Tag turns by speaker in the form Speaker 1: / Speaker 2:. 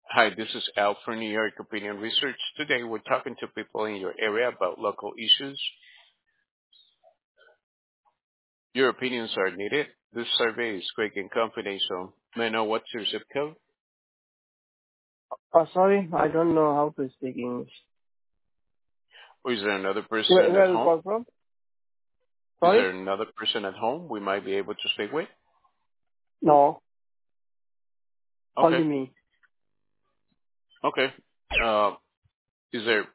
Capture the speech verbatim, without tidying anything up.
Speaker 1: Hi, this is Al for New York Opinion Research. Today we're talking to people in your area about local issues. Your opinions are needed. This survey is quick and confidential. May I know what's your zip code?
Speaker 2: Oh, sorry, I don't know how to speak English.
Speaker 1: Or is there another
Speaker 2: Where,
Speaker 1: person at
Speaker 2: where you
Speaker 1: home?
Speaker 2: call from?
Speaker 1: Is
Speaker 2: Sorry?
Speaker 1: there another person at home we might be able to speak with?
Speaker 2: No, only
Speaker 1: Okay.
Speaker 2: me.
Speaker 1: Okay. Uh, is there